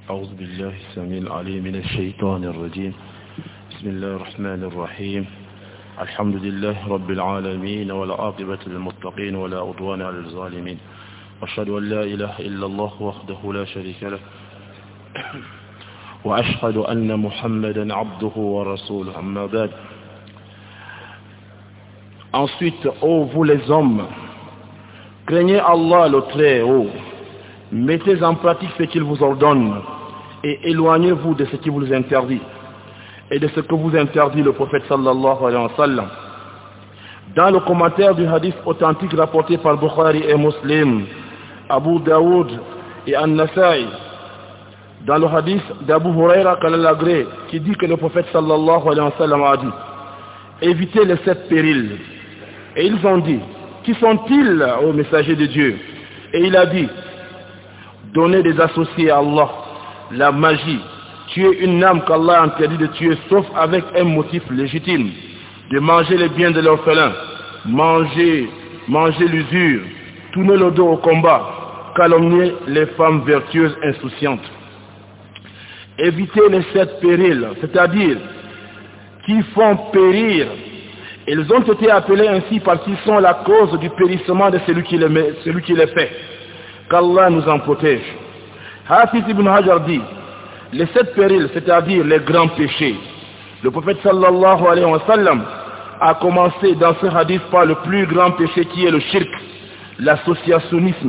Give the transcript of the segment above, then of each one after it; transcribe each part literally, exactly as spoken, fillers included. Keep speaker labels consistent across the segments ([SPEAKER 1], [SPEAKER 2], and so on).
[SPEAKER 1] أعوذ بالله السميع العليم من الشيطان الرجيم. بسم الله الرحمن الرحيم. الحمد لله رب العالمين والعاقبة للمتقين ولا عدوان على الظالمين. وأشهد أن لا إله إلا الله وحده لا شريك له وأشهد أن محمدا عبده ورسوله. أما بعد. Ensuite, ô vous les hommes, craignez Allah le Très-Haut, mettez en pratique ce qu'il vous ordonne et éloignez-vous de ce qui vous interdit et de ce que vous interdit le prophète sallallahu alayhi wa sallam. Dans le commentaire du hadith authentique rapporté par Bukhari et Muslim, Abu Daoud et An-Nasa'i, dans le hadith d'Abu Huraira Kalalagré, qui dit que le prophète sallallahu alayhi wa sallam a dit: évitez les sept périls. Et ils ont dit: qui sont-ils, ô messager de Dieu? Et il a dit: donner des associés à Allah, la magie, tuer une âme qu'Allah a interdit de tuer sauf avec un motif légitime, de manger les biens de l'orphelin, manger, manger l'usure, tourner le dos au combat, calomnier les femmes vertueuses insouciantes. Éviter les sept périls, c'est-à-dire qui font périr. Ils ont été appelés ainsi parce qu'ils sont la cause du périssement de celui qui les, met, celui qui les fait. Qu'Allah nous en protège. Hafiz ibn Hajar dit: les sept périls, c'est-à-dire les grands péchés. Le prophète sallallahu alayhi wa sallam a commencé dans ce hadith par le plus grand péché qui est le shirk, l'associationnisme.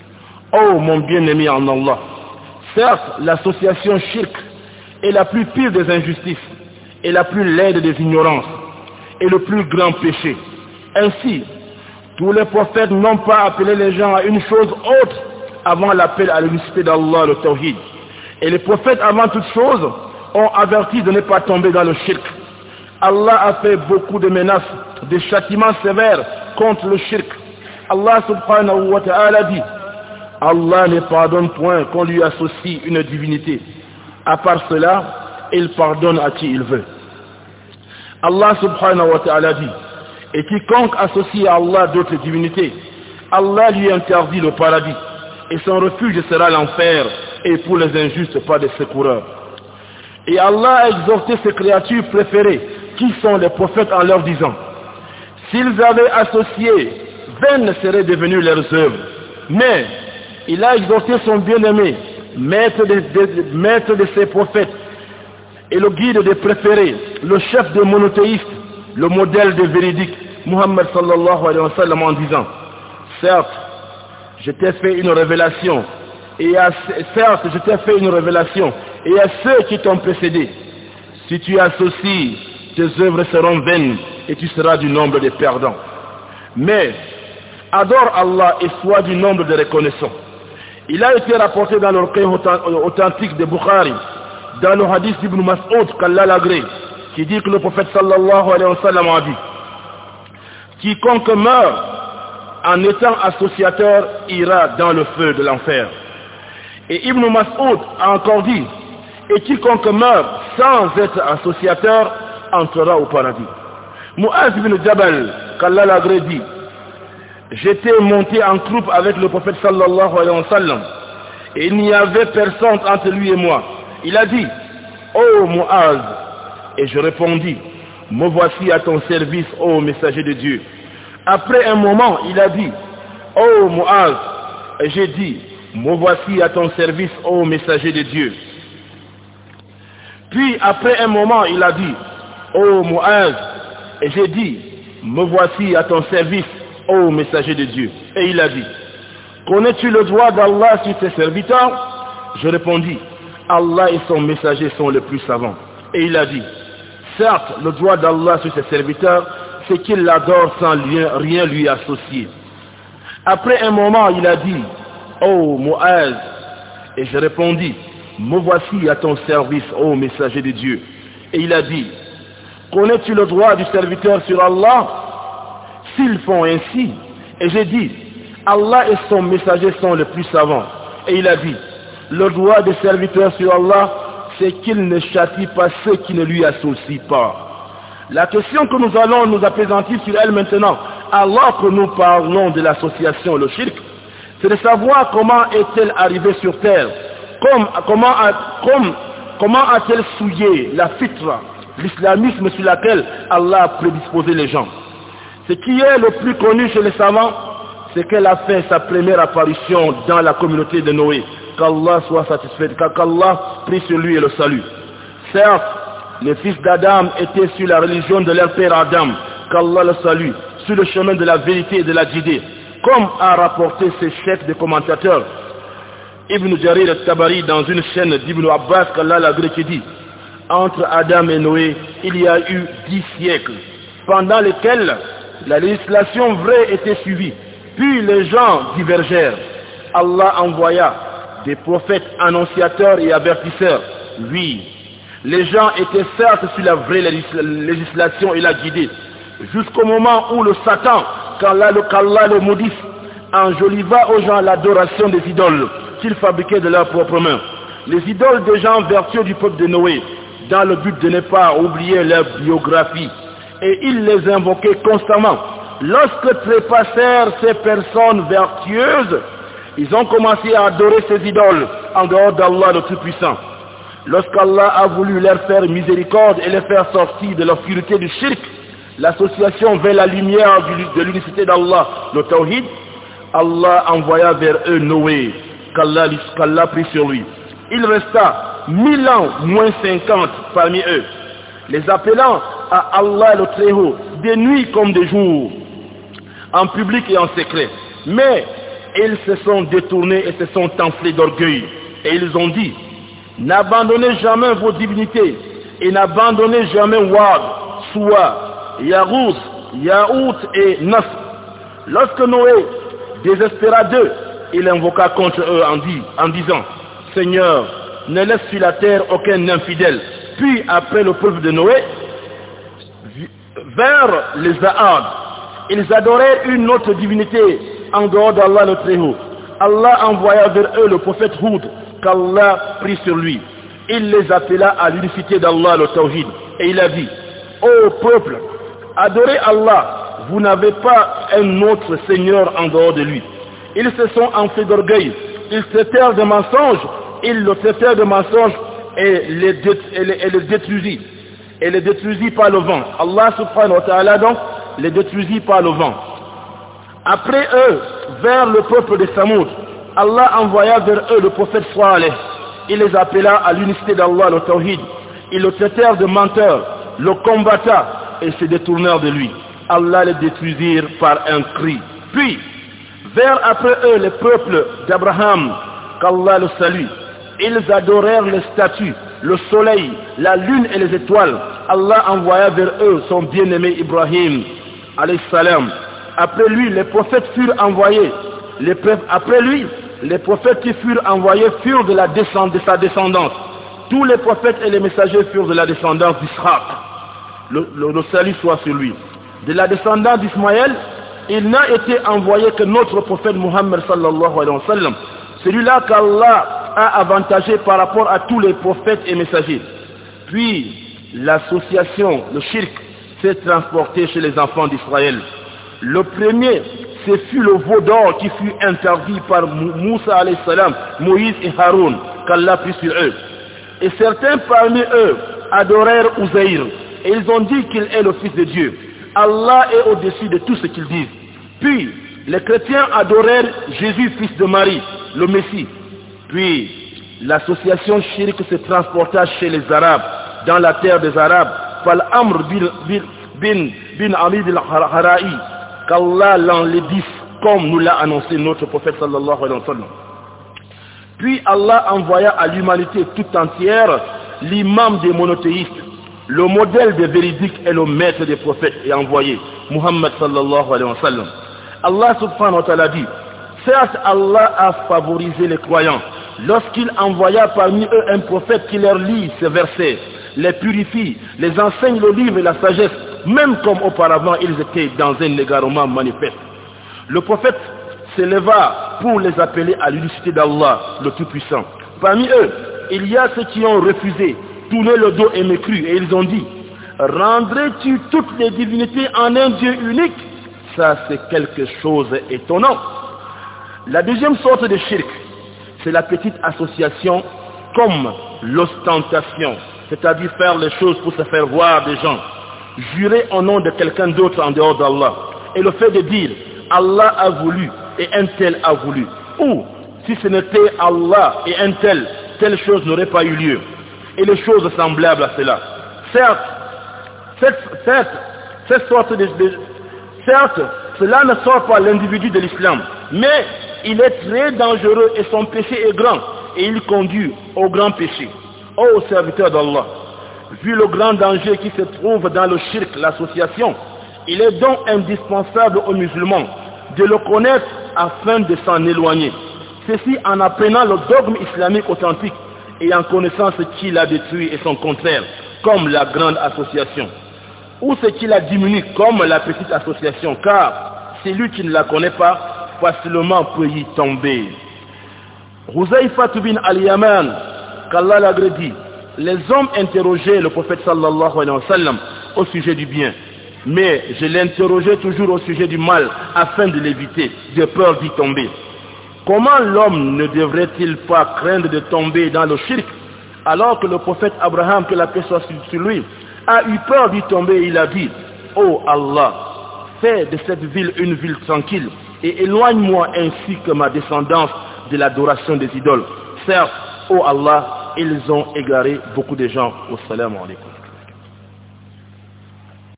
[SPEAKER 1] Oh mon bien-aimé en Allah, certes l'association shirk est la plus pire des injustices et la plus laide des ignorances et le plus grand péché. Ainsi, tous les prophètes n'ont pas appelé les gens à une chose autre avant l'appel à l'unicité d'Allah, le tawhid. Et les prophètes, avant toute chose, ont averti de ne pas tomber dans le shirk. Allah a fait beaucoup de menaces, de châtiments sévères contre le shirk. Allah subhanahu wa ta'ala dit: Allah ne pardonne point qu'on lui associe une divinité. À part cela, il pardonne à qui il veut. Allah subhanahu wa ta'ala dit: et quiconque associe à Allah d'autres divinités, Allah lui interdit le paradis, et son refuge sera l'enfer, et pour les injustes pas de secoureurs. Et Allah a exhorté ses créatures préférées, qui sont les prophètes, en leur disant: s'ils avaient associé, vaines seraient devenues leurs œuvres. Mais il a exhorté son bien-aimé, maître de, de, maître de ses prophètes, et le guide des préférés, le chef des monothéistes, le modèle des véridiques, Muhammad sallallahu alayhi wa sallam, en disant: certes, je t'ai fait une révélation, et à, certes, je t'ai fait une révélation, et à ceux qui t'ont précédé, si tu associes, tes œuvres seront vaines, et tu seras du nombre des perdants. Mais, adore Allah et sois du nombre des reconnaissants. Il a été rapporté dans le recueil authentique de Bukhari, dans le hadith d'Ibn Mas'ud qu'Allah l'agrée, qui dit que le prophète sallallahu alayhi wa sallam a dit: quiconque meurt en étant associateur ira dans le feu de l'enfer. Et Ibn Mas'ud a encore dit: et quiconque meurt sans être associateur entrera au paradis. Mu'az ibn Jabal qu'Allah l'agrée dit: j'étais monté en croupe avec le prophète sallallahu alayhi wa sallam, et il n'y avait personne entre lui et moi. Il a dit: ô Mu'az, et je répondis: me voici à ton service, ô messager de Dieu. Après un moment, il a dit: ô Mu'az, et j'ai dit: me voici à ton service, ô messager de Dieu. Puis après un moment, il a dit: ô Mu'az, et j'ai dit: me voici à ton service, ô messager de Dieu. Et il a dit: connais-tu le droit d'Allah sur tes serviteurs? Je répondis: Allah et son messager sont les plus savants. Et il a dit: certes, le droit d'Allah sur ses serviteurs, c'est qu'il l'adore sans rien lui associer. Après un moment, il a dit: ô Mu'az, et je répondis: me voici à ton service, ô messager de Dieu. Et il a dit: connais-tu le droit du serviteur sur Allah? S'ils font ainsi. Et j'ai dit: Allah et son messager sont les plus savants. Et il a dit: le droit des serviteurs sur Allah, c'est qu'il ne châtie pas ceux qui ne lui associent pas. La question que nous allons nous appesantir sur elle maintenant, alors que nous parlons de l'association, le shirk, c'est de savoir comment est-elle arrivée sur terre, Comme, comment, a, comme, comment a-t-elle souillé la fitra, l'islamisme sur laquelle Allah a prédisposé les gens? Ce qui est le plus connu chez les savants, c'est qu'elle a fait sa première apparition dans la communauté de Noé. Qu'Allah soit satisfait, qu'Allah prie sur lui et le salut. Certes, les fils d'Adam étaient sur la religion de leur père Adam, qu'Allah le salue, sur le chemin de la vérité et de la guidée. Comme a rapporté ces chefs de commentateurs, Ibn Jarir al-Tabari dans une chaîne d'Ibn Abbas, qu'Allah l'a qui dit, entre Adam et Noé, il y a eu dix siècles, pendant lesquels la législation vraie était suivie. Puis les gens divergèrent. Allah envoya des prophètes annonciateurs et avertisseurs. Oui, les gens étaient certes sur la vraie législation et la guidée, jusqu'au moment où le Satan, qu'Allah le, qu'Allah le maudisse, enjoliva aux gens l'adoration des idoles qu'ils fabriquaient de leurs propres mains. Les idoles des gens vertueux du peuple de Noé, dans le but de ne pas oublier leur biographie. Et ils les invoquaient constamment. Lorsque trépassèrent ces personnes vertueuses, ils ont commencé à adorer ces idoles en dehors d'Allah le Tout-Puissant. Lorsqu'Allah a voulu leur faire miséricorde et les faire sortir de l'obscurité du shirk, l'association vers la lumière de l'unicité d'Allah, le Tawhid, Allah envoya vers eux Noé, qu'Allah, qu'Allah prit sur lui. Il resta mille ans moins cinquante parmi eux, les appelant à Allah le Très-Haut, des nuits comme des jours, en public et en secret. Mais ils se sont détournés et se sont enflés d'orgueil. Et ils ont dit, n'abandonnez jamais vos divinités et n'abandonnez jamais Wad, Suwa, Yarouz, Yaout et Nasr. Lorsque Noé désespéra d'eux, il invoqua contre eux en, dit, en disant, Seigneur, ne laisse sur la terre aucun infidèle. Puis après le peuple de Noé, vers les Zahad, ils adoraient une autre divinité en dehors d'Allah le Très-Haut. Allah envoya vers eux le prophète Houd, qu'Allah prit sur lui. Il les appela à l'unicité d'Allah le Tawhid. Et il a dit, ô peuple, adorez Allah, vous n'avez pas un autre Seigneur en dehors de lui. Ils se sont enflés d'orgueil, ils traitèrent de mensonges, ils le traitèrent de mensonges et les, dé et les, et les détruisit. Et les détruisit par le vent. Allah subhanahu wa ta'ala donc les détruisit par le vent. Après eux, vers le peuple de Samoud, Allah envoya vers eux le prophète Saleh. Il les appela à l'unicité d'Allah, le Tawhid. Ils le traitèrent de menteur, le combatta et se détournèrent de lui. Allah les détruisirent par un cri. Puis, vers après eux les peuples d'Abraham, qu'Allah le salue, ils adorèrent les statues, le soleil, la lune et les étoiles. Allah envoya vers eux son bien-aimé Ibrahim, alayhi salam. Après lui, les prophètes furent envoyés. Les, après lui, les prophètes qui furent envoyés furent de, la descend, de sa descendance. Tous les prophètes et les messagers furent de la descendance d'Israël. Le, le, le salut soit sur lui. De la descendance d'Ismaël, il n'a été envoyé que notre prophète Muhammad sallallahu alayhi wa sallam. Celui-là qu'Allah a avantagé par rapport à tous les prophètes et messagers. Puis, l'association, le shirk, s'est transporté chez les enfants d'Israël. Le premier, ce fut le veau d'or qui fut interdit par Moussa alayhi salam, Moïse et Haroun, qu'Allah prit sur eux. Et certains parmi eux adorèrent Uzaïr, et ils ont dit qu'il est le fils de Dieu. Allah est au-dessus de tout ce qu'ils disent. Puis, les chrétiens adorèrent Jésus, fils de Marie, le Messie. Puis, l'association shirk se transporta chez les Arabes, dans la terre des Arabes, par l'Amr bin, bin, bin, bin Amid al-Hara'i, qu'Allah l'enlaidisse, comme nous l'a annoncé notre prophète sallallahu alayhi wa sallam. Puis Allah envoya à l'humanité toute entière l'imam des monothéistes, le modèle des véridiques et le maître des prophètes est envoyé, Muhammad sallallahu alayhi wa sallam. Allah subhanahu wa ta'ala dit, certes Allah a favorisé les croyants lorsqu'il envoya parmi eux un prophète qui leur lit ces versets, les purifie, les enseigne le livre et la sagesse, même comme auparavant ils étaient dans un égarement manifeste. Le prophète s'éleva pour les appeler à l'unicité d'Allah, le Tout-Puissant. Parmi eux, il y a ceux qui ont refusé, tourné le dos et mécru, et ils ont dit, rendrais-tu toutes les divinités en un Dieu unique? Ça, c'est quelque chose d'étonnant. La deuxième sorte de shirk, c'est la petite association comme l'ostentation, c'est-à-dire faire les choses pour se faire voir des gens. Jurer au nom de quelqu'un d'autre en dehors d'Allah. Et le fait de dire Allah a voulu et un tel a voulu. Ou si ce n'était Allah et un tel, telle chose n'aurait pas eu lieu. Et les choses semblables à cela. Certes, cette, cette, cette sorte de, de... Certes, cela ne sort pas l'individu de l'islam. Mais il est très dangereux et son péché est grand. Et il conduit au grand péché. Ô serviteur d'Allah, vu le grand danger qui se trouve dans le shirk, l'association, il est donc indispensable aux musulmans de le connaître afin de s'en éloigner. Ceci en apprenant le dogme islamique authentique et en connaissant ce qui l'a détruit et son contraire, comme la grande association, ou ce qui la diminue, comme la petite association, car celui qui ne la connaît pas, facilement peut y tomber. Huzaifa bin al-Yaman, qu'Allah l'a dit, les hommes interrogeaient le prophète sallallahu alayhi wa sallam au sujet du bien, mais je l'interrogeais toujours au sujet du mal afin de l'éviter, de peur d'y tomber. Comment l'homme ne devrait-il pas craindre de tomber dans le shirk alors que le prophète Abraham, que la paix soit sur lui, a eu peur d'y tomber? Il a dit: oh Allah, fais de cette ville une ville tranquille et éloigne-moi ainsi que ma descendance de l'adoration des idoles. Certes, oh Allah, ils ont égaré beaucoup de gens. Wassalamu alaikum.